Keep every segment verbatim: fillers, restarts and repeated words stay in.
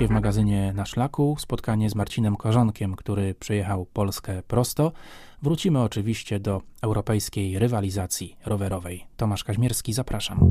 Dzisiaj w magazynie Na Szlaku spotkanie z Marcinem Korzonkiem, który przejechał Polskę prosto. Wrócimy oczywiście do europejskiej rywalizacji rowerowej. Tomasz Kaźmierski, zapraszam.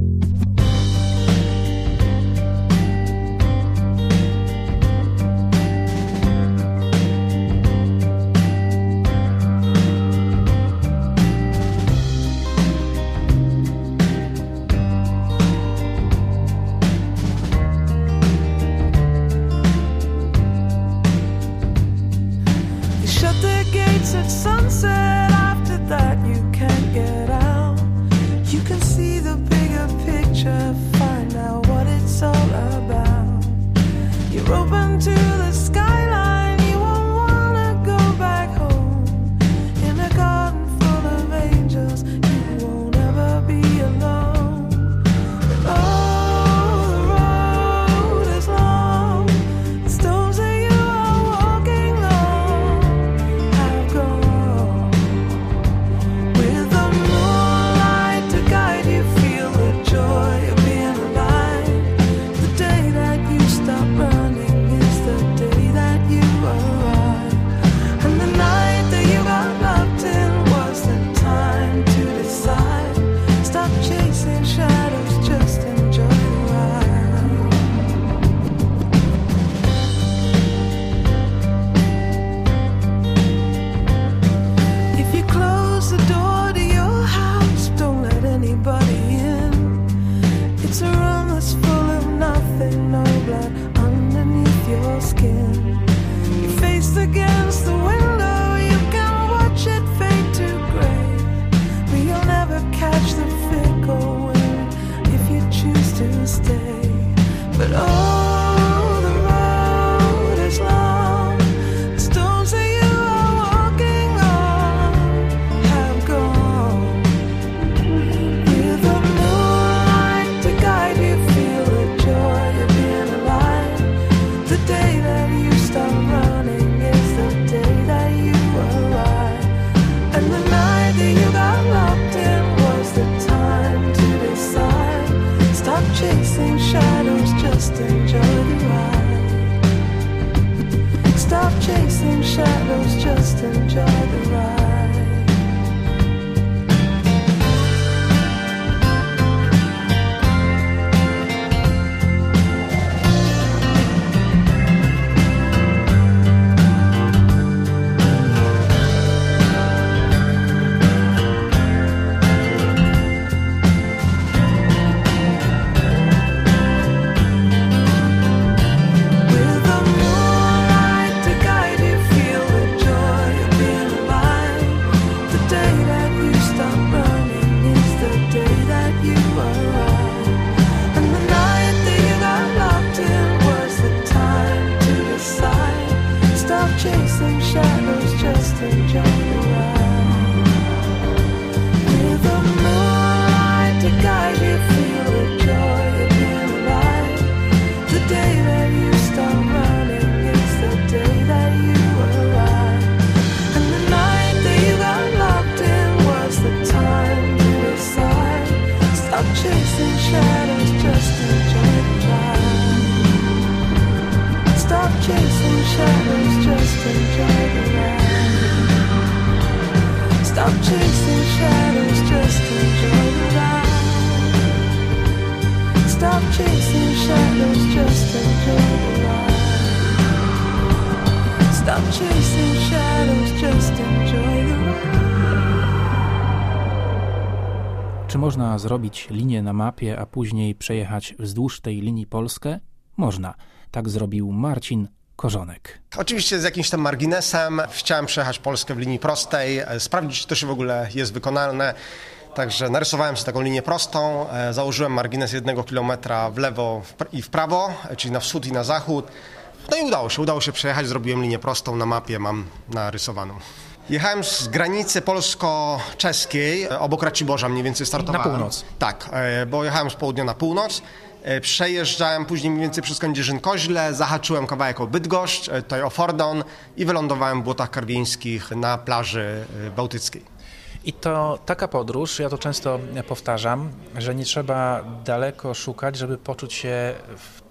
Czy można zrobić linię na mapie, a później przejechać wzdłuż tej linii Polskę? Można. Tak zrobił Marcin Korzonek. Oczywiście z jakimś tam marginesem. Chciałem przejechać Polskę w linii prostej, sprawdzić, czy to się w ogóle jest wykonalne. Także narysowałem sobie taką linię prostą, założyłem margines jednego kilometra w lewo i w prawo, czyli na wschód i na zachód. No i udało się, udało się przejechać, zrobiłem linię prostą na mapie, mam narysowaną. Jechałem z granicy polsko-czeskiej, obok Raciborza mniej więcej startowałem. Na północ. Tak, bo jechałem z południa na północ. Przejeżdżałem później mniej więcej przez Kędzierzyn-Koźle, zahaczyłem kawałek o Bydgoszcz, tutaj o Fordon i wylądowałem w Błotach Karwieńskich na plaży bałtyckiej. I to taka podróż, ja to często powtarzam, że nie trzeba daleko szukać, żeby poczuć się w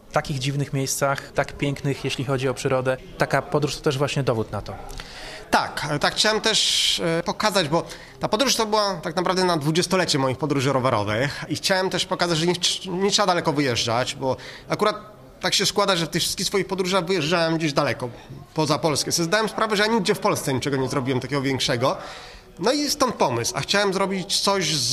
takich dziwnych miejscach, tak pięknych, jeśli chodzi o przyrodę. Taka podróż to też właśnie dowód na to. Tak, tak chciałem też pokazać, bo ta podróż to była tak naprawdę na dwudziestolecie moich podróży rowerowych i chciałem też pokazać, że nie, nie trzeba daleko wyjeżdżać, bo akurat tak się składa, że w tych wszystkich swoich podróżach wyjeżdżałem gdzieś daleko, poza Polskę. Sobie zdałem sprawę, że ja nigdzie w Polsce niczego nie zrobiłem takiego większego. No i stąd pomysł, a chciałem zrobić coś z,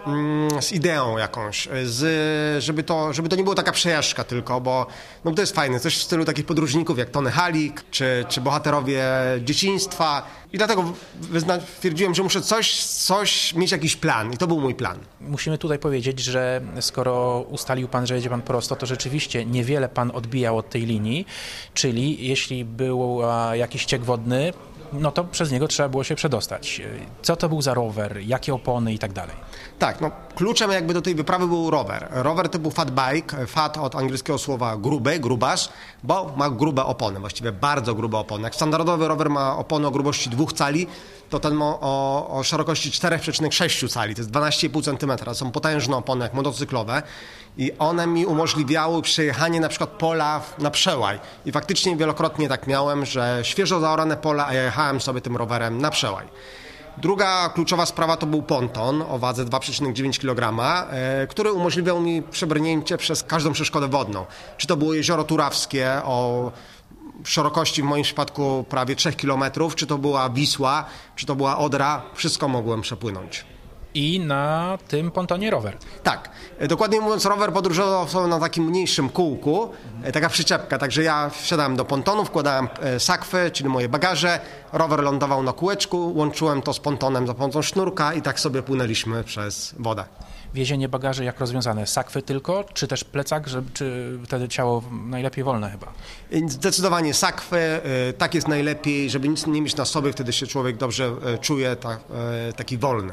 z ideą jakąś, z, żeby, to, żeby to nie było taka przejażdżka tylko, bo no to jest fajne, coś w stylu takich podróżników jak Tony Halik, czy, czy bohaterowie dzieciństwa i dlatego wyzna- stwierdziłem, że muszę coś, coś, mieć jakiś plan i to był mój plan. Musimy tutaj powiedzieć, że skoro ustalił pan, że jedzie pan prosto, to rzeczywiście niewiele pan odbijał od tej linii, czyli jeśli był jakiś ciek wodny, no to przez niego trzeba było się przedostać. Co to był za rower, jakie opony i tak dalej? Tak, no kluczem jakby do tej wyprawy był rower. Rower typu fat bike, fat od angielskiego słowa gruby, grubas, bo ma grube opony, właściwie bardzo grube opony. Jak standardowy rower ma opony o grubości dwóch cali, to ten ma o, o szerokości cztery przecinek sześć cali, to jest dwanaście i pół centymetra. Są potężne opony jak motocyklowe i one mi umożliwiały przejechanie na przykład pola na przełaj. I faktycznie wielokrotnie tak miałem, że świeżo zaorane pola, a ja jechałem sobie tym rowerem na przełaj. Druga kluczowa sprawa to był ponton o wadze dwa przecinek dziewięć kilograma, e, który umożliwiał mi przebrnięcie przez każdą przeszkodę wodną. Czy to było jezioro Turawskie o szerokości w moim przypadku prawie trzech kilometrów, czy to była Wisła, czy to była Odra, wszystko mogłem przepłynąć. I na tym pontonie rower. Tak, dokładnie mówiąc, rower podróżował sobie na takim mniejszym kółku, taka przyczepka, także ja wsiadałem do pontonu, wkładałem sakwy, czyli moje bagaże, rower lądował na kółeczku, łączyłem to z pontonem za pomocą sznurka i tak sobie płynęliśmy przez wodę. Wiezienie bagaży jak rozwiązane? Sakwy tylko, czy też plecak, że, czy wtedy ciało najlepiej wolne chyba? Zdecydowanie sakwy, tak jest najlepiej, żeby nic nie mieć na sobie, wtedy się człowiek dobrze czuje, tak, taki wolny.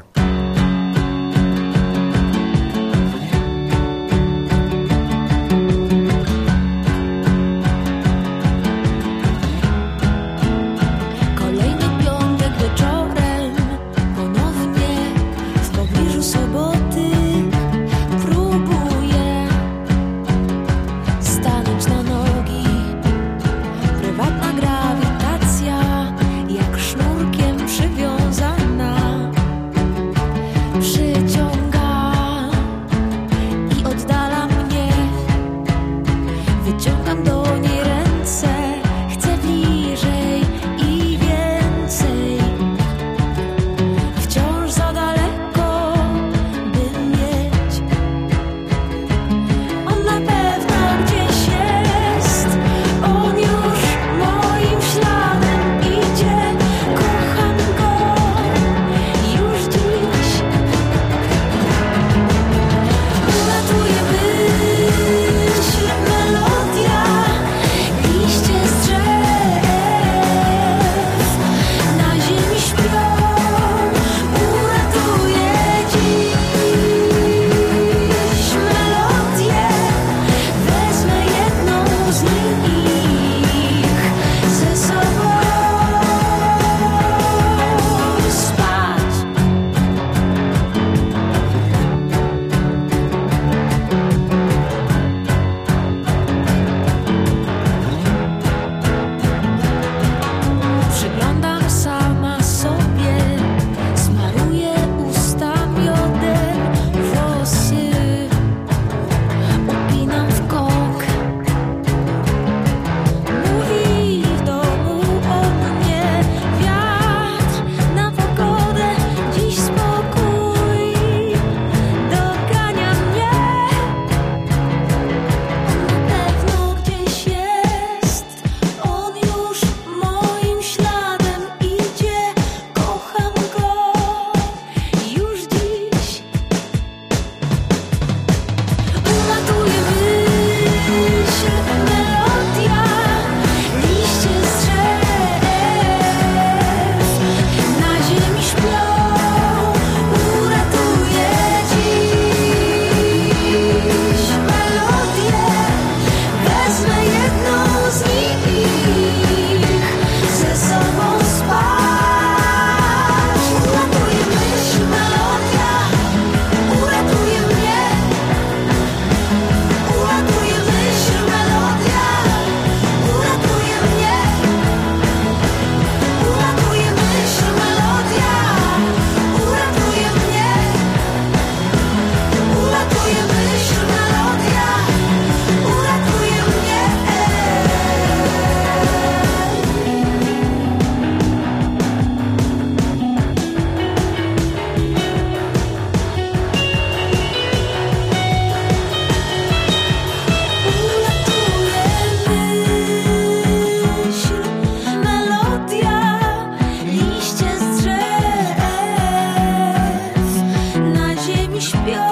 mi śpią,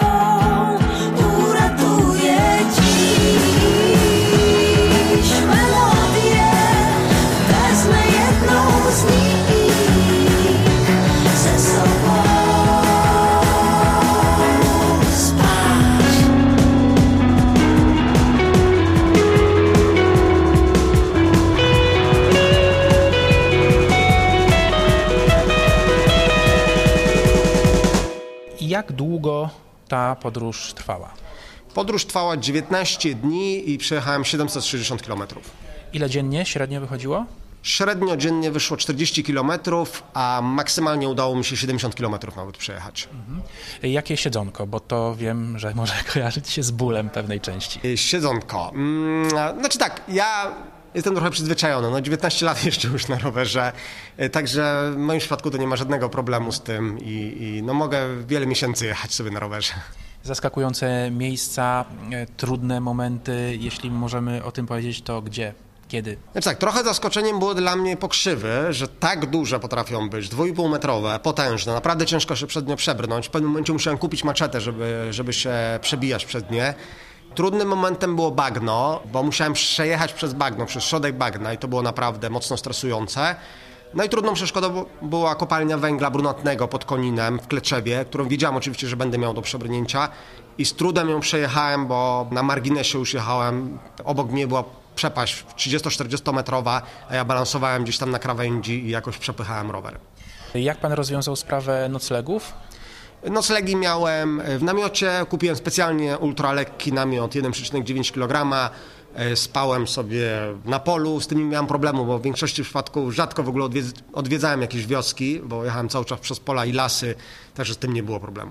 uratuje dziś melodię, wezmę jedną z nich ze sobą spać. Jak długo ta podróż trwała? Podróż trwała dziewiętnaście dni i przejechałem siedemset sześćdziesiąt kilometrów. Ile dziennie średnio wychodziło? Średnio dziennie wyszło czterdzieści kilometrów, a maksymalnie udało mi się siedemdziesiąt kilometrów nawet przejechać. Mhm. Jakie siedzonko? Bo to wiem, że może kojarzyć się z bólem pewnej części. Siedzonko. Mm, znaczy tak, ja jestem trochę przyzwyczajony. No dziewiętnaście lat jeszcze już na rowerze, także w moim przypadku to nie ma żadnego problemu z tym i, i no mogę wiele miesięcy jechać sobie na rowerze. Zaskakujące miejsca, e, trudne momenty, jeśli możemy o tym powiedzieć, to gdzie? Kiedy? Znaczy tak, trochę zaskoczeniem było dla mnie pokrzywy, że tak duże potrafią być, dwuipółmetrowe, potężne, naprawdę ciężko się przed nie przebrnąć. W pewnym momencie musiałem kupić maczetę, żeby, żeby się przebijać przed nie. Trudnym momentem było bagno, bo musiałem przejechać przez bagno, przez środek bagna i to było naprawdę mocno stresujące. No i trudną przeszkodą była kopalnia węgla brunatnego pod Koninem w Kleczewie, którą wiedziałem oczywiście, że będę miał do przebrnięcia i z trudem ją przejechałem, bo na marginesie już jechałem, obok mnie była przepaść trzydziesto-czterdziestometrowa, a ja balansowałem gdzieś tam na krawędzi i jakoś przepychałem rower. Jak pan rozwiązał sprawę noclegów? Noclegi miałem w namiocie, kupiłem specjalnie ultralekki namiot jeden przecinek dziewięć kilograma, spałem sobie na polu, z tym nie miałem problemu, bo w większości przypadków rzadko w ogóle odwiedz- odwiedzałem jakieś wioski, bo jechałem cały czas przez pola i lasy, także z tym nie było problemu.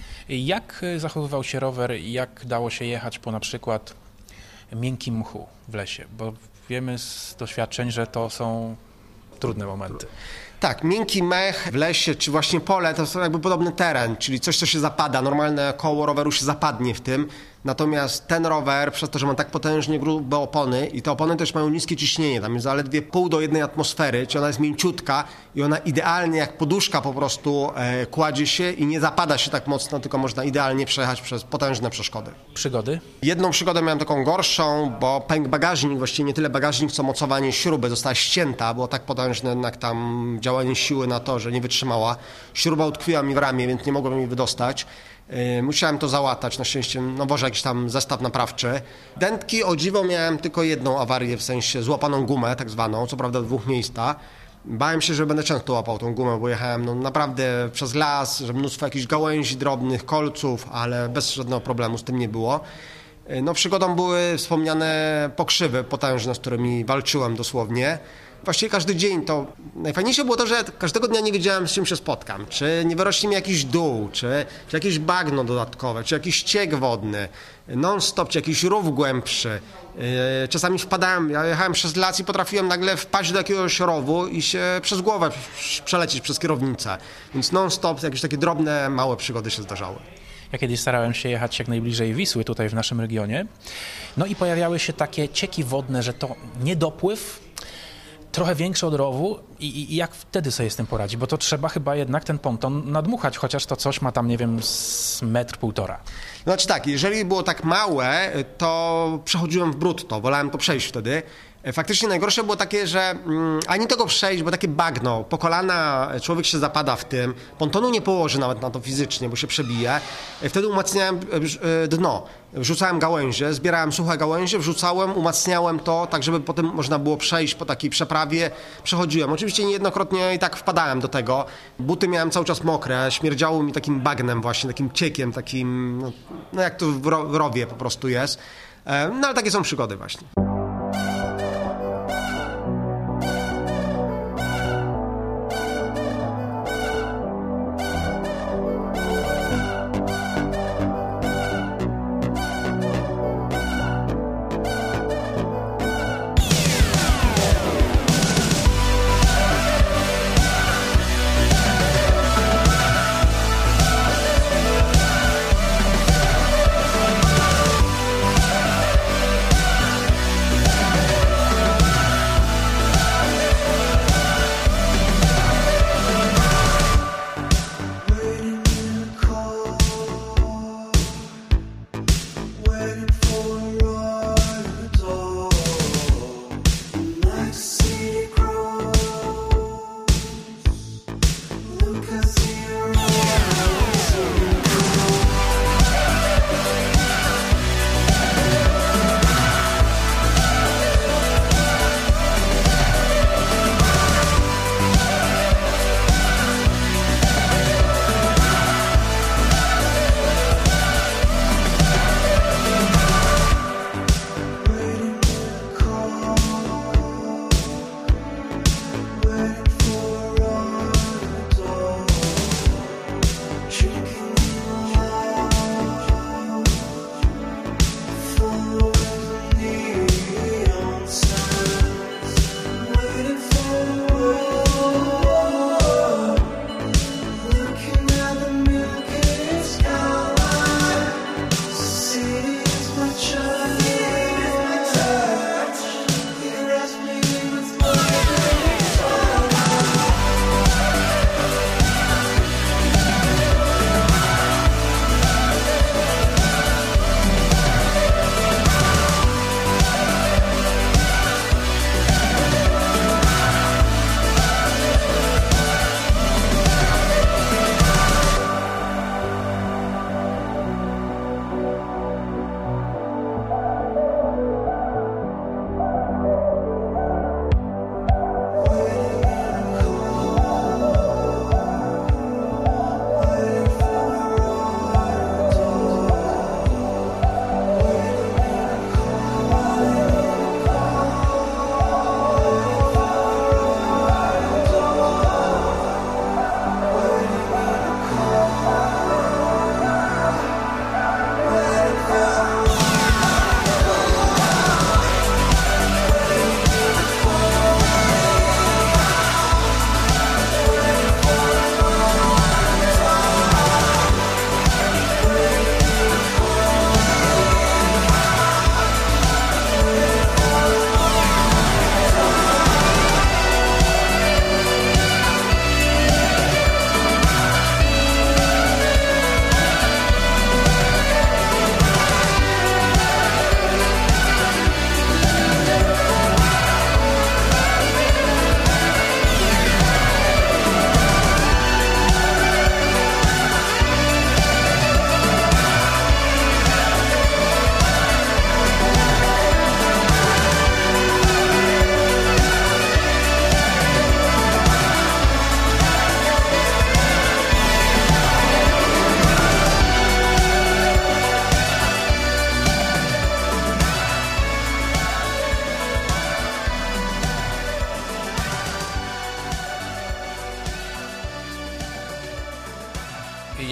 Jak zachowywał się rower i jak dało się jechać po na przykład miękkim mchu w lesie? Bo wiemy z doświadczeń, że to są trudne momenty. Tak, miękki mech w lesie, czy właśnie pole, to są jakby podobny teren, czyli coś, co się zapada. Normalne koło roweru się zapadnie w tym. Natomiast ten rower, przez to, że ma tak potężnie grube opony i te opony też mają niskie ciśnienie, tam jest zaledwie pół do jednej atmosfery, czyli ona jest mięciutka i ona idealnie jak poduszka po prostu e, kładzie się i nie zapada się tak mocno, tylko można idealnie przejechać przez potężne przeszkody. Przygody? Jedną przygodę miałem taką gorszą, bo pękł bagażnik, właściwie nie tyle bagażnik, co mocowanie śruby, została ścięta, było tak potężne jednak tam działanie siły na to, że nie wytrzymała. Śruba utkwiła mi w ramię, więc nie mogłem jej wydostać. Musiałem to załatać, na szczęście, no Boże, jakiś tam zestaw naprawczy. Dętki, o dziwo, miałem tylko jedną awarię, w sensie złapaną gumę tak zwaną, co prawda w dwóch miejscach. Bałem się, że będę często łapał tą gumę, bo jechałem no, naprawdę przez las, że mnóstwo jakichś gałęzi drobnych, kolców, ale bez żadnego problemu z tym nie było. No przygodą były wspomniane pokrzywy potężne, z którymi walczyłem dosłownie. Właściwie każdy dzień to... Najfajniejsze było to, że każdego dnia nie wiedziałem, z czym się spotkam. Czy nie wyrośnie mi jakiś dół, czy, czy jakieś bagno dodatkowe, czy jakiś ściek wodny, non-stop, czy jakiś rów głębszy. Yy, czasami wpadałem, ja jechałem przez las i potrafiłem nagle wpaść do jakiegoś rowu i się przez głowę przelecieć przez kierownicę. Więc non-stop jakieś takie drobne, małe przygody się zdarzały. Ja kiedyś starałem się jechać jak najbliżej Wisły tutaj w naszym regionie. No i pojawiały się takie cieki wodne, że to niedopływ, trochę większy od rowu i, i jak wtedy sobie z tym poradzi? Bo to trzeba chyba jednak ten ponton nadmuchać, chociaż to coś ma tam, nie wiem, z metr, półtora. Znaczy tak, jeżeli było tak małe, to przechodziłem w brutto, wolałem to przejść wtedy. Faktycznie najgorsze było takie, że mm, ani tego przejść, bo takie bagno, po kolana człowiek się zapada w tym, pontonu nie położy nawet na to fizycznie, bo się przebije. Wtedy umacniałem dno, wrzucałem gałęzie, zbierałem suche gałęzie, wrzucałem, umacniałem to, tak żeby potem można było przejść po takiej przeprawie. Przechodziłem. Oczywiście niejednokrotnie i tak wpadałem do tego. Buty miałem cały czas mokre, śmierdziało mi takim bagnem właśnie, takim ciekiem, takim, no, no jak to w, ro- w rowie po prostu jest. No ale takie są przygody właśnie.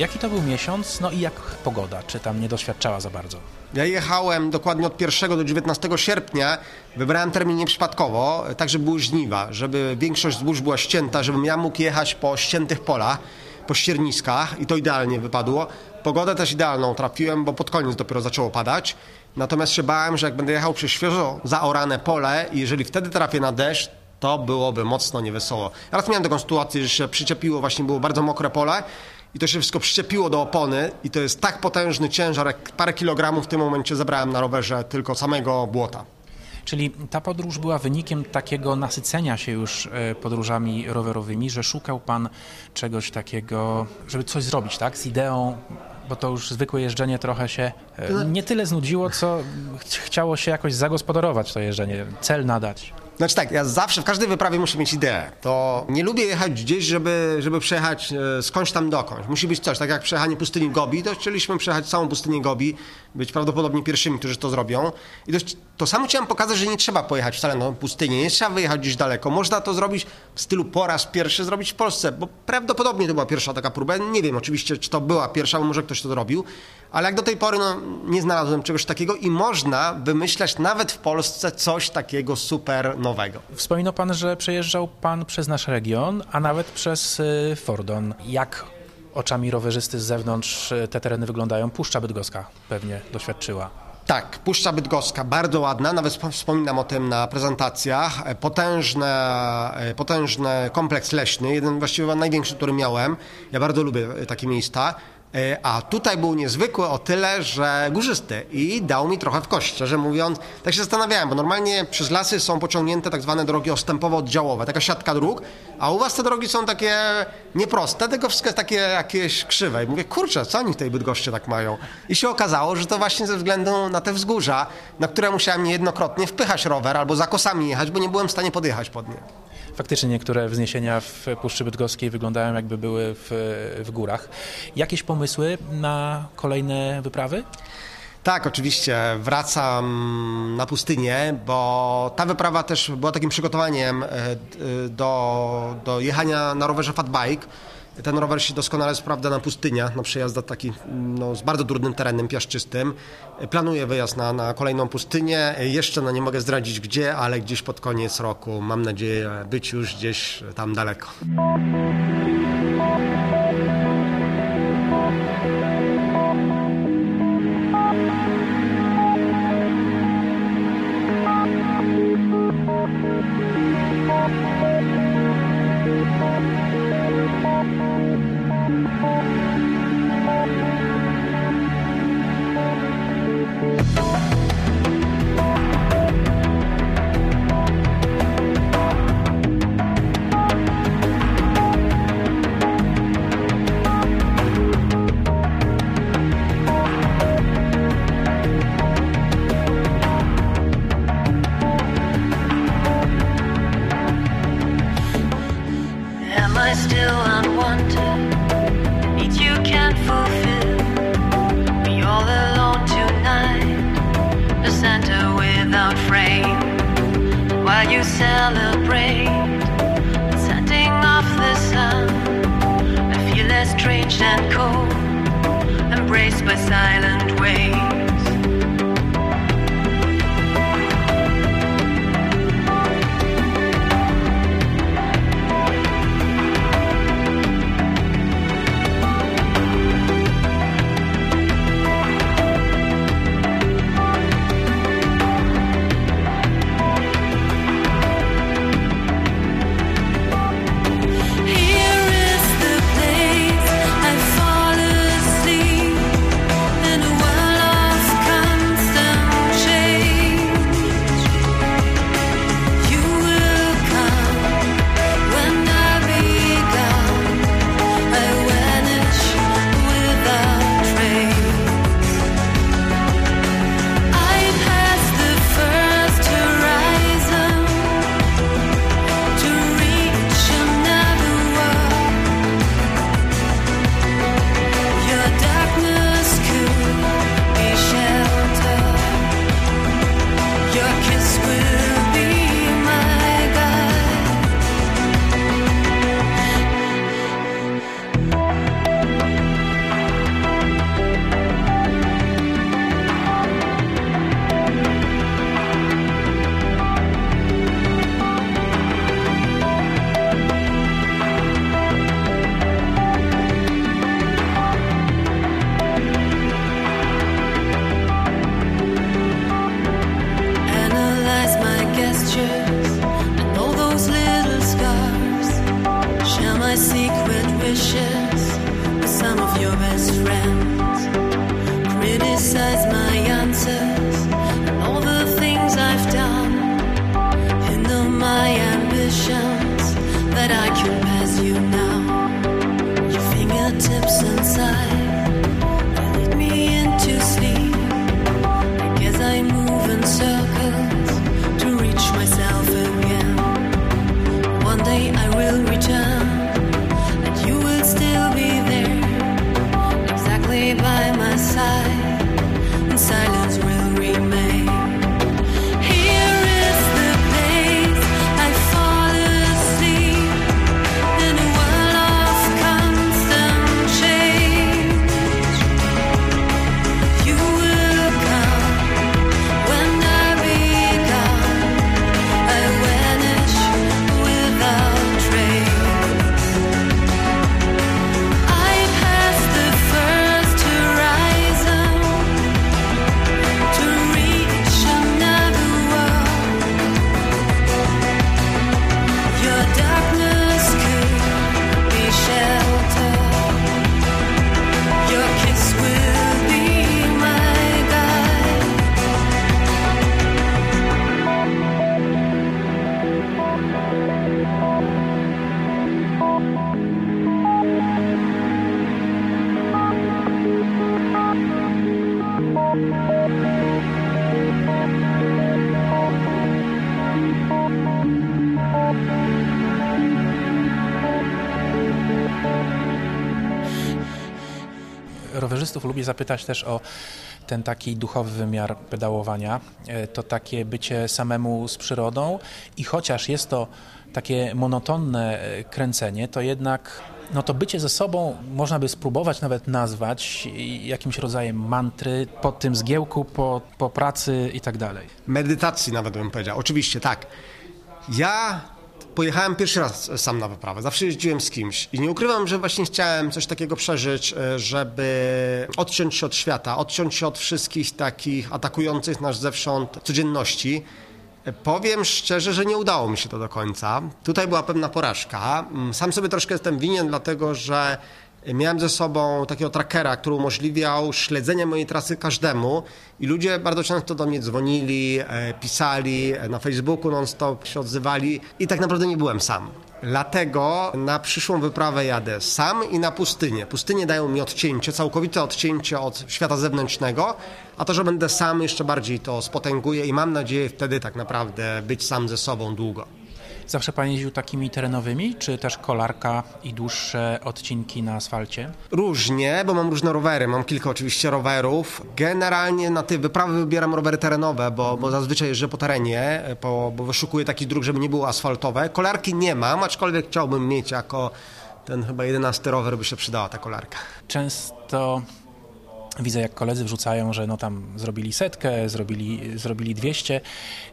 Jaki to był miesiąc, no i jak pogoda? Czy tam nie doświadczała za bardzo? Ja jechałem dokładnie od pierwszego do dziewiętnastego sierpnia. Wybrałem termin nieprzypadkowo, tak żeby były żniwa, żeby większość zbóż była ścięta, żebym ja mógł jechać po ściętych polach, po ścierniskach i to idealnie wypadło. Pogodę też idealną trafiłem, bo pod koniec dopiero zaczęło padać. Natomiast się bałem, że jak będę jechał przez świeżo zaorane pole i jeżeli wtedy trafię na deszcz, to byłoby mocno niewesoło. Raz miałem taką sytuację, że się przyczepiło, właśnie było bardzo mokre pole i to się wszystko przyczepiło do opony i to jest tak potężny ciężar, jak parę kilogramów w tym momencie zebrałem na rowerze tylko samego błota. Czyli ta podróż była wynikiem takiego nasycenia się już podróżami rowerowymi, że szukał pan czegoś takiego, żeby coś zrobić, tak? Z ideą, bo to już zwykłe jeżdżenie trochę się nie tyle znudziło, co ch- chciało się jakoś zagospodarować to jeżdżenie, cel nadać. Znaczy tak, ja zawsze w każdej wyprawie muszę mieć ideę. To nie lubię jechać gdzieś, żeby, żeby przejechać e, skądś tam dokądś. Musi być coś, tak jak przejechanie pustyni Gobi, to chcieliśmy przejechać całą pustynię Gobi, być prawdopodobnie pierwszymi, którzy to zrobią. I to, to samo chciałem pokazać, że nie trzeba pojechać wcale na pustynię, nie trzeba wyjechać gdzieś daleko. Można to zrobić w stylu po raz pierwszy zrobić w Polsce, bo prawdopodobnie to była pierwsza taka próba. Nie wiem oczywiście, czy to była pierwsza, bo może ktoś to zrobił, ale jak do tej pory no, nie znalazłem czegoś takiego i można wymyślać nawet w Polsce coś takiego super nowego. Wspominał pan, że przejeżdżał pan przez nasz region, a nawet przez y, Fordon. Jak oczami rowerzysty z zewnątrz y, te tereny wyglądają? Puszcza Bydgoska pewnie doświadczyła. Tak, Puszcza Bydgoska, bardzo ładna, nawet wspominam o tym na prezentacjach. Potężny, potężny kompleks leśny, jeden właściwie największy, który miałem. Ja bardzo lubię takie miejsca. A tutaj był niezwykły o tyle, że górzysty i dał mi trochę w kość, szczerze mówiąc. Tak się zastanawiałem, bo normalnie przez lasy są pociągnięte tak zwane drogi ostępowo-oddziałowe, taka siatka dróg, a u was te drogi są takie nieproste, tylko wszystko jest takie jakieś krzywe. I mówię, kurczę, co oni w tej Bydgoszczy tak mają? I się okazało, że to właśnie ze względu na te wzgórza, na które musiałem niejednokrotnie wpychać rower albo za kosami jechać, bo nie byłem w stanie podjechać pod nie. Faktycznie niektóre wzniesienia w Puszczy Bydgoskiej wyglądają jakby były w, w górach. Jakieś pomysły na kolejne wyprawy? Tak, oczywiście. Wracam na pustynię, bo ta wyprawa też była takim przygotowaniem do, do jechania na rowerze fatbike. Ten rower się doskonale sprawdza na pustyniach, na przejazdach taki, no, z bardzo trudnym terenem, piaszczystym. Planuję wyjazd na, na kolejną pustynię. Jeszcze no, nie mogę zdradzić gdzie, ale gdzieś pod koniec roku. Mam nadzieję być już gdzieś tam daleko. Fall asleep in a world of kierowców lubię zapytać też o ten taki duchowy wymiar pedałowania, to takie bycie samemu z przyrodą i chociaż jest to takie monotonne kręcenie, to jednak no to bycie ze sobą można by spróbować nawet nazwać jakimś rodzajem mantry po tym zgiełku, po, po pracy i tak dalej. Medytacji nawet bym powiedział, oczywiście tak. Ja pojechałem pierwszy raz sam na wyprawę, zawsze jeździłem z kimś i nie ukrywam, że właśnie chciałem coś takiego przeżyć, żeby odciąć się od świata, odciąć się od wszystkich takich atakujących nas zewsząd codzienności. Powiem szczerze, że nie udało mi się to do końca. Tutaj była pewna porażka. Sam sobie troszkę jestem winien, dlatego że miałem ze sobą takiego trackera, który umożliwiał śledzenie mojej trasy każdemu i ludzie bardzo często do mnie dzwonili, pisali, na Facebooku non-stop się odzywali i tak naprawdę nie byłem sam. Dlatego na przyszłą wyprawę jadę sam i na pustynię. Pustynie dają mi odcięcie, całkowite odcięcie od świata zewnętrznego, a to, że będę sam, jeszcze bardziej to spotęguje i mam nadzieję wtedy tak naprawdę być sam ze sobą długo. Zawsze pan jeździł takimi terenowymi, czy też kolarka i dłuższe odcinki na asfalcie? Różnie, bo mam różne rowery, mam kilka oczywiście rowerów. Generalnie na te wyprawy wybieram rowery terenowe, bo, bo zazwyczaj jeżdżę po terenie, bo, bo wyszukuję takich dróg, żeby nie było asfaltowe. Kolarki nie mam, aczkolwiek chciałbym mieć jako ten chyba jedenasty rower, by się przydała ta kolarka. Często widzę, jak koledzy wrzucają, że no tam zrobili setkę, zrobili, zrobili dwieście.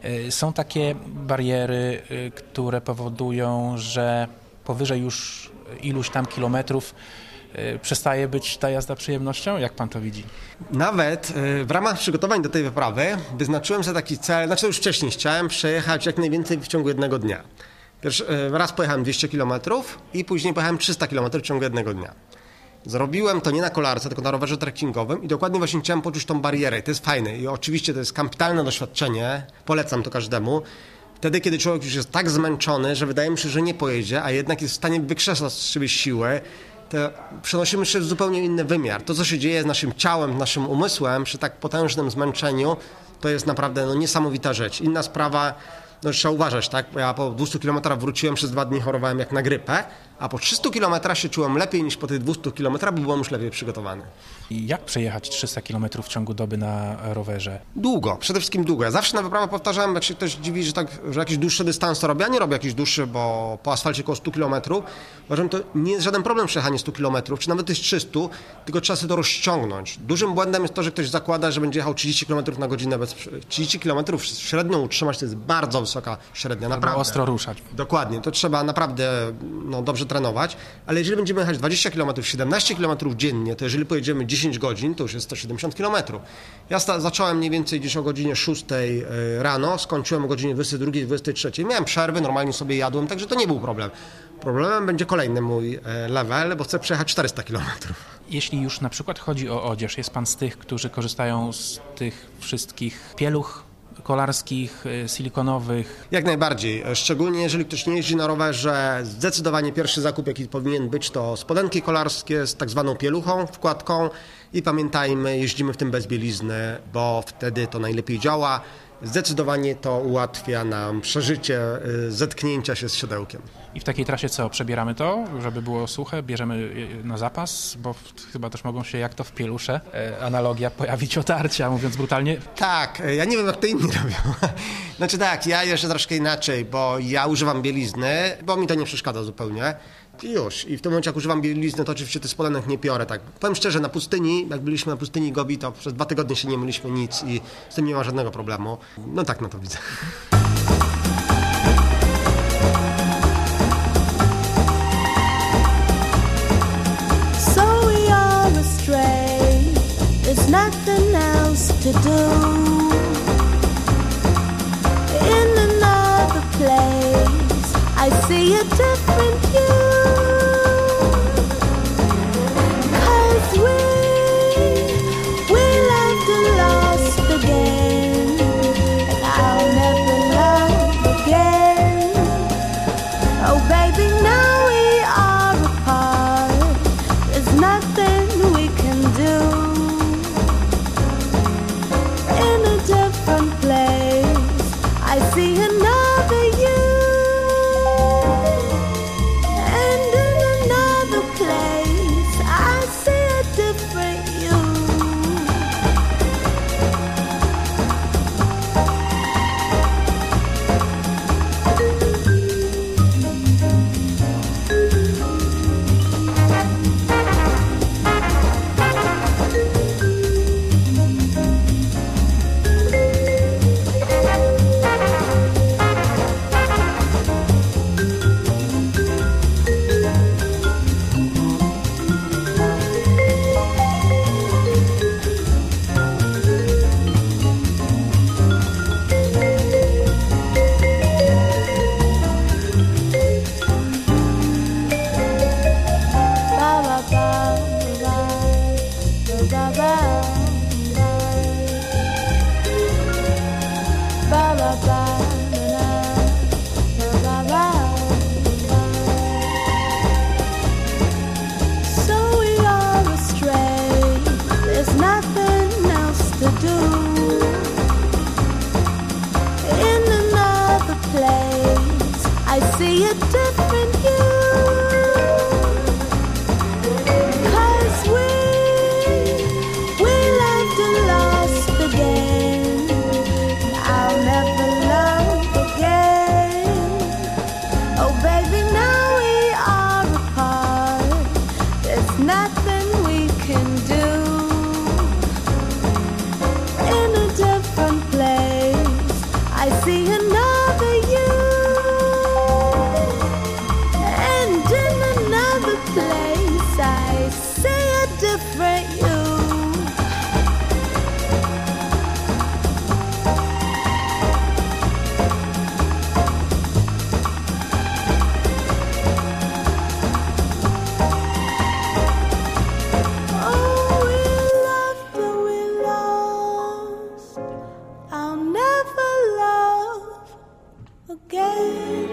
Są takie bariery, które powodują, że powyżej już iluś tam kilometrów przestaje być ta jazda przyjemnością? Jak pan to widzi? Nawet w ramach przygotowań do tej wyprawy wyznaczyłem sobie taki cel, znaczy już wcześniej chciałem przejechać jak najwięcej w ciągu jednego dnia. Pierwszy, raz pojechałem dwieście kilometrów i później pojechałem trzysta kilometrów w ciągu jednego dnia. Zrobiłem to nie na kolarce, tylko na rowerze trekkingowym i dokładnie właśnie chciałem poczuć tą barierę. I to jest fajne i oczywiście to jest kapitalne doświadczenie, polecam to każdemu. Wtedy, kiedy człowiek już jest tak zmęczony, że wydaje mi się, że nie pojedzie, a jednak jest w stanie wykrzesać z siebie siłę, to przenosimy się w zupełnie inny wymiar. To, co się dzieje z naszym ciałem, naszym umysłem przy tak potężnym zmęczeniu, to jest naprawdę no, niesamowita rzecz. Inna sprawa, no trzeba uważać, tak? Ja po dwustu kilometrach wróciłem, przez dwa dni chorowałem jak na grypę, a po trzystu kilometrach się czułem lepiej niż po tych dwustu kilometrach, bo byłem już lepiej przygotowany. I jak przejechać trzysta kilometrów w ciągu doby na rowerze? Długo, przede wszystkim długo. Ja zawsze na wyprawę powtarzałem, jak się ktoś dziwi, że, tak, że jakiś dłuższy dystans to robię. Ja nie robię jakiś dłuższy, bo po asfalcie około stu kilometrów. Uważam, to nie jest żaden problem przejechanie stu kilometrów, czy nawet tych trzystu, tylko trzeba sobie to rozciągnąć. Dużym błędem jest to, że ktoś zakłada, że będzie jechał trzydzieści kilometrów na godzinę. Bez... trzydzieści kilometrów średnią utrzymać to jest bardzo wysoka średnia, naprawdę. Trzeba ostro ruszać. Dokładnie, to trzeba naprawdę no, dobrze trenować, ale jeżeli będziemy jechać dwadzieścia kilometrów, siedemnaście kilometrów dziennie, to jeżeli pojedziemy dziesięć godzin, to już jest sto siedemdziesiąt kilometrów. Ja sta- zacząłem mniej więcej gdzieś o godzinie szóstej rano, skończyłem o godzinie dwudziestej drugiej, dwudziestej trzeciej. Miałem przerwy, normalnie sobie jadłem, także to nie był problem. Problemem będzie kolejny mój level, bo chcę przejechać czterysta kilometrów. Jeśli już na przykład chodzi o odzież, jest pan z tych, którzy korzystają z tych wszystkich pieluch kolarskich, silikonowych? Jak najbardziej, szczególnie jeżeli ktoś nie jeździ na rowerze, zdecydowanie pierwszy zakup, jaki powinien być, to spodenki kolarskie z tak zwaną pieluchą, wkładką i pamiętajmy, jeździmy w tym bez bielizny, bo wtedy to najlepiej działa. Zdecydowanie to ułatwia nam przeżycie zetknięcia się z siodełkiem. I w takiej trasie co? Przebieramy to, żeby było suche? Bierzemy na zapas? Bo chyba też mogą się, jak to w pielusze, analogia, pojawić otarcia, mówiąc brutalnie. Tak, ja nie wiem, jak to inni robią. Znaczy tak, ja jeszcze troszkę inaczej, bo ja używam bielizny, bo mi to nie przeszkadza zupełnie. I już. I w tym momencie, jak używam bielizny, to oczywiście tych spodenek nie piorę. Tak. Powiem szczerze, na pustyni, jak byliśmy na pustyni Gobi, to przez dwa tygodnie się nie myliśmy nic i z tym nie ma żadnego problemu. No tak na to widzę. So we are astray. There's nothing else to do. In another place, I see a different you. Different do. In another place, I see a different you. 'Cause we, we loved and lost again. I'll never love again. Oh baby, now we are apart. There's nothing we can do. In a different place, I see another you. And in another place, I see a different you. Oh, we loved but we lost. I'll never love again.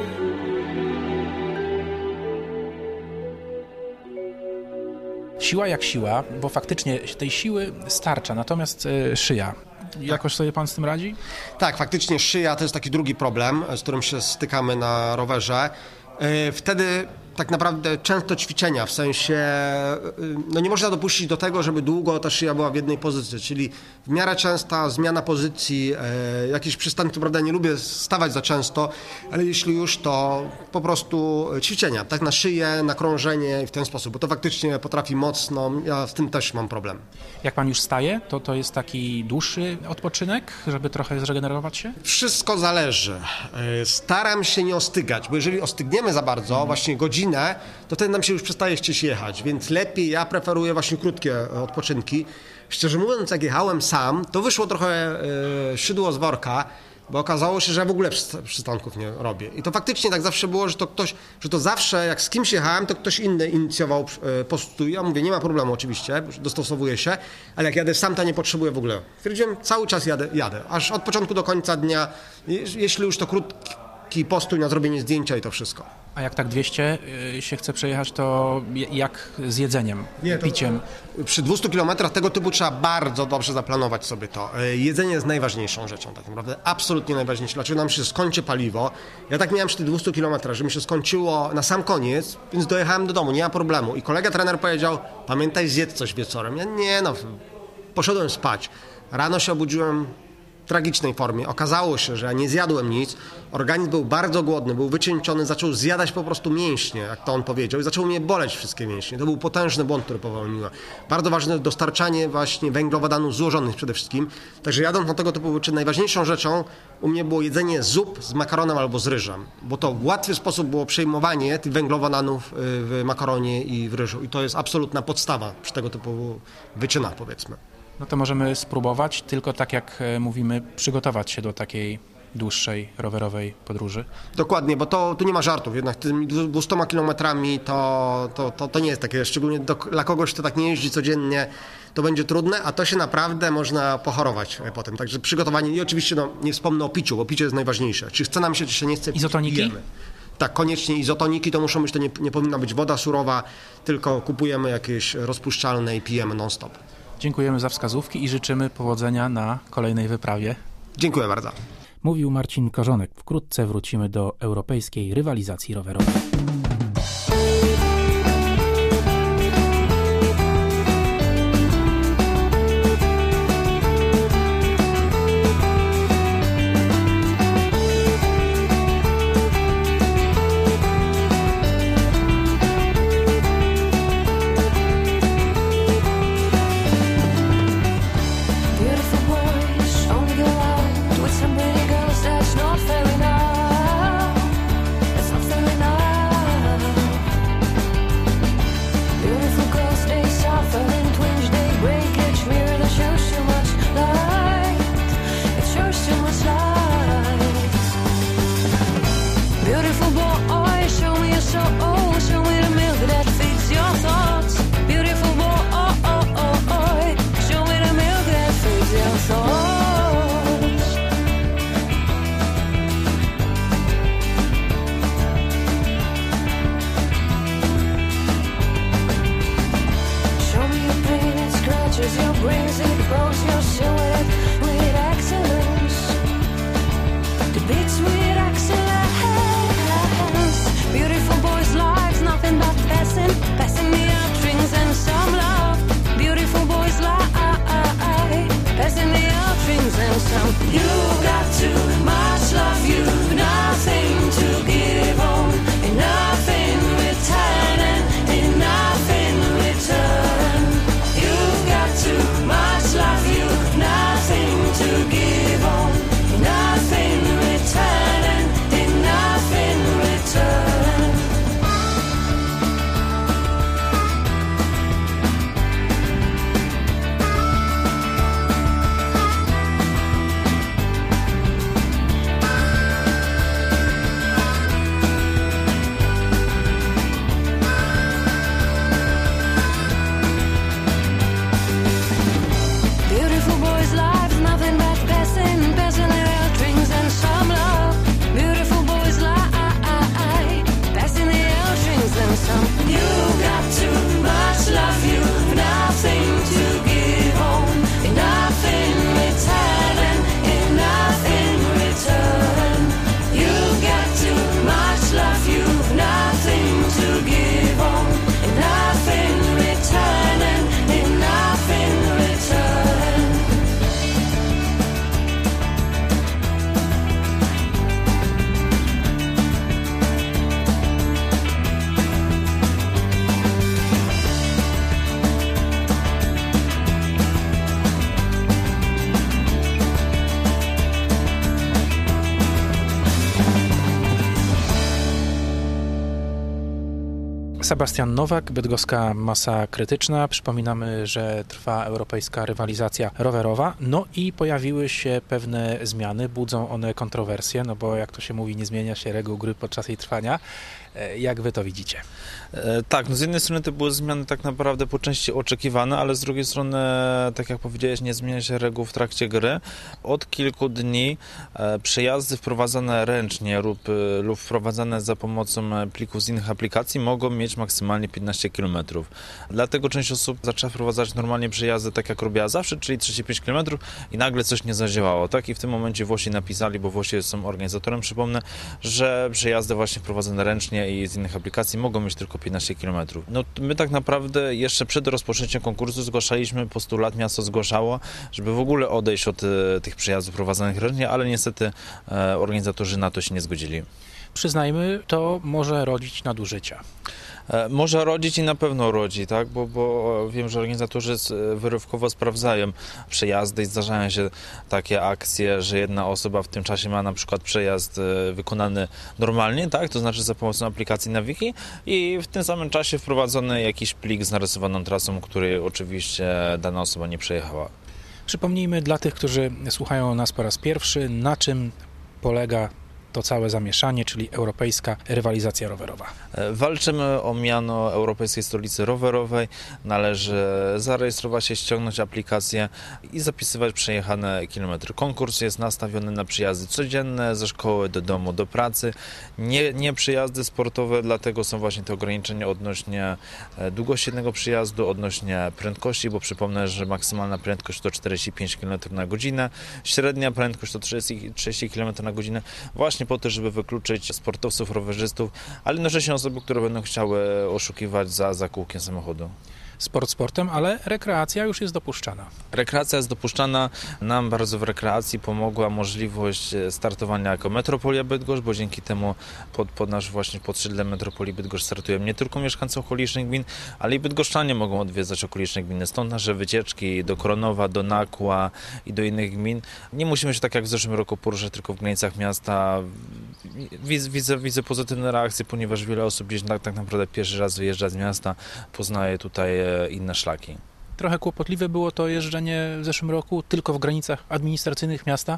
Siła jak siła, bo faktycznie tej siły starcza, natomiast e, szyja. Jakoś sobie pan z tym radzi? Tak, faktycznie szyja to jest taki drugi problem, z którym się stykamy na rowerze. Yy, Wtedy tak naprawdę często ćwiczenia, w sensie yy, no nie można dopuścić do tego, żeby długo ta szyja była w jednej pozycji, czyli w miarę częsta zmiana pozycji, yy, jakieś przystanki, prawda, nie lubię stawać za często, ale jeśli już, to po prostu ćwiczenia, tak, na szyję, na krążenie i w ten sposób, bo to faktycznie potrafi mocno, ja z tym też mam problem. Jak pan już staje, to to jest taki dłuższy odpoczynek, żeby trochę zregenerować się? Wszystko zależy. Yy, Staram się nie ostygać, bo jeżeli ostygniemy za bardzo, mm. właśnie godzinę, to wtedy nam się już przestaje chcieć jechać, więc lepiej ja preferuję właśnie krótkie e, odpoczynki. Szczerze mówiąc, jak jechałem sam, to wyszło trochę e, szydło z worka, bo okazało się, że ja w ogóle przyst- przystanków nie robię. I to faktycznie tak zawsze było, że to ktoś, że to zawsze jak z kimś jechałem, to ktoś inny inicjował e, postój. Ja mówię, nie ma problemu oczywiście, dostosowuję się, ale jak jadę sam, to nie potrzebuję w ogóle. Stwierdziłem, cały czas jadę, jadę, aż od początku do końca dnia, je- jeśli już to krótki postój na zrobienie zdjęcia i to wszystko. A jak tak dwieście y, się chce przejechać, to j- jak z jedzeniem, Nie, to- piciem? Przy dwustu kilometrach tego typu trzeba bardzo dobrze zaplanować sobie to. E, Jedzenie jest najważniejszą rzeczą, tak naprawdę, absolutnie najważniejsze. Dlaczego nam się skończy paliwo? Ja tak miałem przy tych dwustu kilometrach, że mi się skończyło na sam koniec, więc dojechałem do domu, nie ma problemu. I kolega trener powiedział, pamiętaj, zjedz coś wieczorem. Ja nie no, poszedłem spać. Rano się obudziłem w tragicznej formie. Okazało się, że ja nie zjadłem nic. Organizm był bardzo głodny, był wycieńczony, zaczął zjadać po prostu mięśnie, jak to on powiedział, i zaczęło mnie boleć wszystkie mięśnie. To był potężny błąd, który popełniłem. Bardzo ważne dostarczanie właśnie węglowodanów złożonych przede wszystkim. Także jadąc na tego typu wyczyn, najważniejszą rzeczą u mnie było jedzenie zup z makaronem albo z ryżem, bo to w łatwy sposób było przejmowanie tych węglowodanów w makaronie i w ryżu. I to jest absolutna podstawa przy tego typu wyczynach, powiedzmy. No to możemy spróbować, tylko tak jak e, mówimy, przygotować się do takiej dłuższej rowerowej podróży. Dokładnie, bo to tu nie ma żartów, jednak tymi dwustoma kilometrami to, to, to, to nie jest takie, szczególnie do, dla kogoś, kto tak nie jeździ codziennie, to będzie trudne, a to się naprawdę można pochorować potem. Także przygotowanie i oczywiście no, nie wspomnę o piciu, bo picie jest najważniejsze. Czy chce nam się, czy się nie chce, Izotoniki? pijemy. Tak, koniecznie izotoniki to muszą być, to nie, nie powinna być woda surowa, tylko kupujemy jakieś rozpuszczalne i pijemy non-stop. Dziękujemy za wskazówki i życzymy powodzenia na kolejnej wyprawie. Dziękuję bardzo. Mówił Marcin Korzonek. Wkrótce wrócimy do europejskiej rywalizacji rowerowej. That's not fair enough. That's not fair enough. than some. You got too much love, you've nothing to give on, enough in return and enough in return. You've got too much love, you've nothing to give on, enough in return and enough in return. Beautiful boys' lives, nothing but passing, passing their drinks and some love. Beautiful boys' life, passing their drinks and some. You got too much love, you've nothing to give on, enough in return and enough in return. You got too much love, you've nothing to give on, enough in return and enough in return. Sebastian Nowak, bydgoska masa krytyczna. Przypominamy, że trwa europejska rywalizacja rowerowa. No i pojawiły się pewne zmiany, budzą one kontrowersje, no bo jak to się mówi, nie zmienia się reguł gry podczas jej trwania. Jak wy to widzicie? E, tak, no z jednej strony to były zmiany tak naprawdę po części oczekiwane, ale z drugiej strony, tak jak powiedziałeś, nie zmienia się reguł w trakcie gry. Od kilku dni e, przejazdy wprowadzane ręcznie lub, lub wprowadzane za pomocą plików z innych aplikacji mogą mieć maksymalnie piętnaście kilometrów. Dlatego część osób zaczęła wprowadzać normalnie przejazdy tak jak robiła zawsze, czyli trzydzieści pięć kilometrów i nagle coś nie zadziałało. Tak? I w tym momencie Włosi napisali, bo Włosi są organizatorem, przypomnę, że przejazdy właśnie wprowadzane ręcznie i z innych aplikacji mogą mieć tylko piętnaście kilometrów. No my tak naprawdę jeszcze przed rozpoczęciem konkursu zgłaszaliśmy postulat, miasto zgłaszało, żeby w ogóle odejść od e, tych przejazdów prowadzonych ręcznie, ale niestety e, organizatorzy na to się nie zgodzili. Przyznajmy, to może rodzić nadużycia. E, Może rodzić i na pewno rodzi, tak? Bo, bo wiem, że organizatorzy s- wyrywkowo sprawdzają przejazdy i zdarzają się takie akcje, że jedna osoba w tym czasie ma na przykład przejazd e, wykonany normalnie, tak? To znaczy za pomocą aplikacji Naviki i w tym samym czasie wprowadzony jakiś plik z narysowaną trasą, który oczywiście dana osoba nie przejechała. Przypomnijmy dla tych, którzy słuchają nas po raz pierwszy, na czym polega to całe zamieszanie, czyli europejska rywalizacja rowerowa. E, Walczymy o miano Europejskiej Stolicy Rowerowej. Należy zarejestrować się, ściągnąć aplikację i zapisywać przejechane kilometry. Konkurs jest nastawiony na przyjazdy codzienne, ze szkoły do domu, do pracy. Nie, nie przyjazdy sportowe, dlatego są właśnie te ograniczenia odnośnie e, długości jednego przyjazdu, odnośnie prędkości, bo przypomnę, że maksymalna prędkość to czterdzieści pięć kilometrów na godzinę, średnia prędkość to trzydzieści, trzydzieści kilometrów na godzinę. Właśnie po to, żeby wykluczyć sportowców, rowerzystów, ale jednocześnie osoby, które będą chciały oszukiwać za, za kółkiem samochodu. Sport sportem, ale rekreacja już jest dopuszczana. Rekreacja jest dopuszczana. Nam bardzo w rekreacji pomogła możliwość startowania jako Metropolia Bydgoszcz, bo dzięki temu pod, pod nasz właśnie pod szyldem Metropolii Bydgoszcz startują nie tylko mieszkańcy okolicznych gmin, ale i bydgoszczanie mogą odwiedzać okoliczne gminy. Stąd nasze wycieczki do Kronowa, do Nakła i do innych gmin. Nie musimy się tak jak w zeszłym roku poruszać tylko w granicach miasta. Widzę, widzę, widzę pozytywne reakcje, ponieważ wiele osób gdzieś tak, tak naprawdę pierwszy raz wyjeżdża z miasta, poznaje tutaj inne szlaki. Trochę kłopotliwe było to jeżdżenie w zeszłym roku tylko w granicach administracyjnych miasta,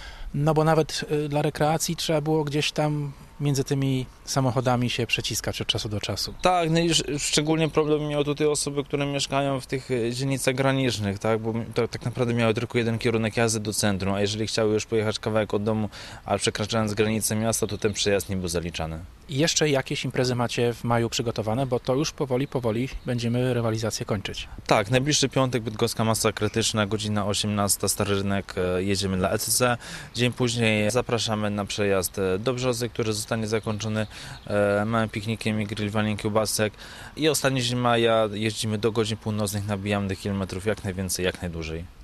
no bo nawet y, dla rekreacji trzeba było gdzieś tam między tymi samochodami się przeciskać od czasu do czasu. Tak, no i sz- szczególnie problem miały tutaj osoby, które mieszkają w tych e, dzielnicach granicznych, tak, bo to, tak naprawdę miały tylko jeden kierunek jazdy do centrum, a jeżeli chciały już pojechać kawałek od domu, ale przekraczając granicę miasta, to ten przejazd nie był zaliczany. I jeszcze jakieś imprezy macie w maju przygotowane, bo to już powoli, powoli będziemy rywalizację kończyć. Tak, najbliższy piątek Bydgoska Masa Krytyczna, godzina osiemnasta, Stary Rynek, e, jedziemy dla E C C. Dzień później zapraszamy na przejazd e, do Brzozy, który zostanie zakończony e, małym piknikiem i grillowaniem kiełbasek. I ostatni dzień maja jeździmy do godzin północnych, nabijamy tych kilometrów jak najwięcej, jak najdłużej.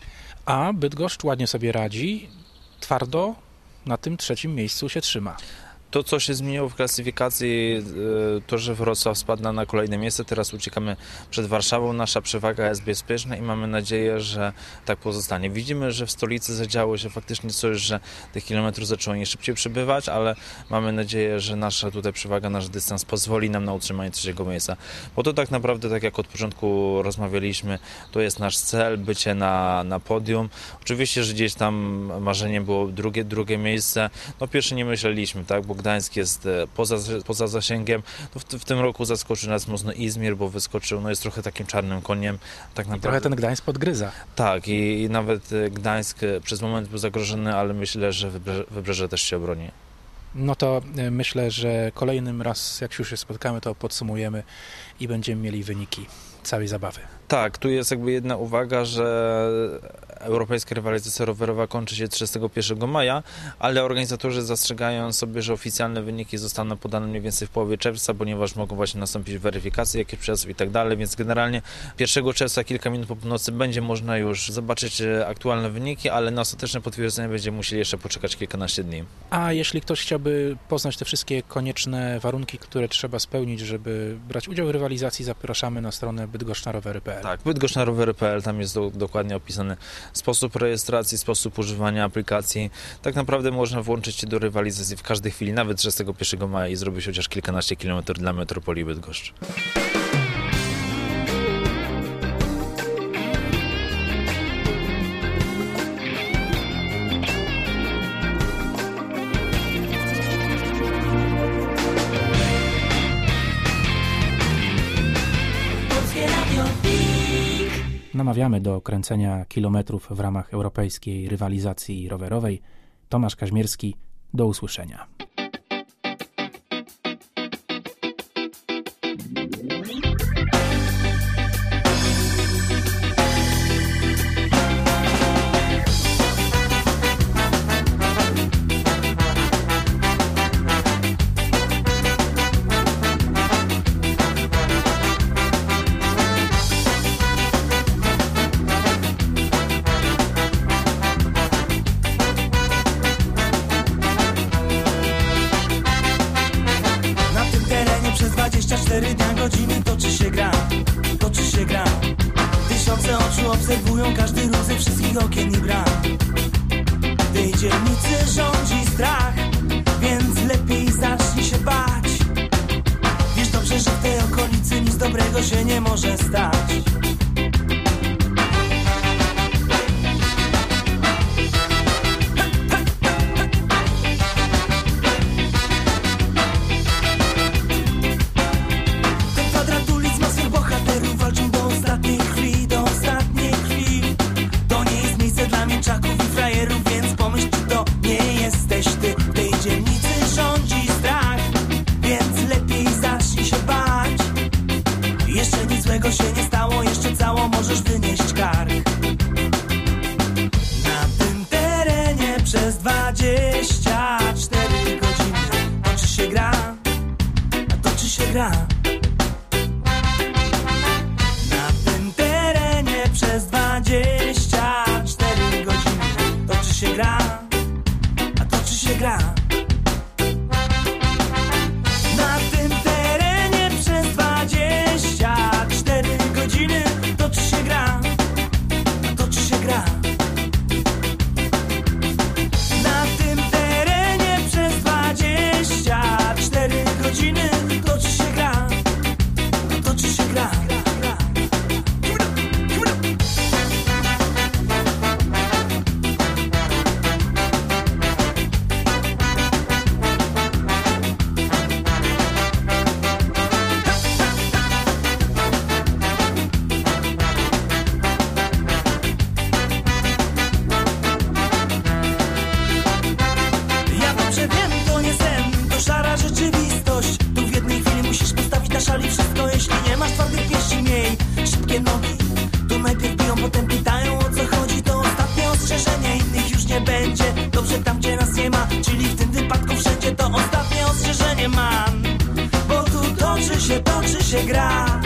A Bydgoszcz ładnie sobie radzi, twardo na tym trzecim miejscu się trzyma. To, co się zmieniło w klasyfikacji, to, że Wrocław spadł na kolejne miejsce, teraz uciekamy przed Warszawą, nasza przewaga jest bezpieczna i mamy nadzieję, że tak pozostanie. Widzimy, że w stolicy zadziało się faktycznie coś, że tych kilometrów zaczęło nie szybciej przybywać, ale mamy nadzieję, że nasza tutaj przewaga, nasz dystans pozwoli nam na utrzymanie trzeciego miejsca. Bo to tak naprawdę, tak jak od początku rozmawialiśmy, to jest nasz cel, bycie na, na podium. Oczywiście, że gdzieś tam marzeniem było drugie, drugie miejsce. No pierwsze nie myśleliśmy, tak, bo Gdańsk jest poza, poza zasięgiem. No w, w tym roku zaskoczył nas mocno Izmir, bo wyskoczył, no jest trochę takim czarnym koniem. Tak naprawdę. Trochę ten Gdańsk podgryza. Tak, i, i nawet Gdańsk przez moment był zagrożony, ale myślę, że wybrzeże, wybrzeże też się obroni. No to myślę, że kolejnym raz, jak już się spotkamy, to podsumujemy i będziemy mieli wyniki całej zabawy. Tak, tu jest jakby jedna uwaga, że europejska rywalizacja rowerowa kończy się trzydziestego pierwszego maja, ale organizatorzy zastrzegają sobie, że oficjalne wyniki zostaną podane mniej więcej w połowie czerwca, ponieważ mogą właśnie nastąpić weryfikacje, jakie przejazdów i tak dalej, więc generalnie pierwszego czerwca, kilka minut po północy, będzie można już zobaczyć aktualne wyniki, ale na ostateczne potwierdzenie będziemy musieli jeszcze poczekać kilkanaście dni. A jeśli ktoś chciałby poznać te wszystkie konieczne warunki, które trzeba spełnić, żeby brać udział w rywalizacji, zapraszamy na stronę bydgoszcz na rowery kropka p l. Tak, bydgoszcz na rowery kropka p l, tam jest do, dokładnie opisany sposób rejestracji, sposób używania aplikacji. Tak naprawdę można włączyć się do rywalizacji w każdej chwili, nawet trzydziestego pierwszego maja i zrobić chociaż kilkanaście kilometrów dla metropolii Bydgoszcz. Namawiamy do kręcenia kilometrów w ramach europejskiej rywalizacji rowerowej. Tomasz Kaźmierski, do usłyszenia. dwadzieścia cztery dnia, godziny toczy się gra, toczy się gra. Tysiące oczu obserwują każdy ruch ze wszystkich okien i bram. W tej dzielnicy rządzi strach, więc lepiej zacznij się bać. Wiesz dobrze, że w tej okolicy nic dobrego się nie może stać. Się nie stało, jeszcze cało możesz wynieść kark. Na tym terenie przez dwadzieścia cztery godziny toczy się gra, a toczy się gra. Na tym terenie przez dwadzieścia cztery godziny toczy się gra, a toczy się gra. Na tym terenie przez dwadzieścia godziny toczy się gra, toczy się gra. Na tym terenie przez dwadzieścia cztery godziny toczy się gra, toczy się gra. Rzeczywistość, tu w jednej chwili musisz postawić na szali wszystko. Jeśli nie masz twardych pięści, miej szybkie nogi. Tu najpierw biją, potem pytają, o co chodzi. To ostatnie ostrzeżenie, innych już nie będzie. Dobrze tam, gdzie nas nie ma, czyli w tym wypadku wszędzie. To ostatnie ostrzeżenie mam, bo tu toczy się, toczy się gra.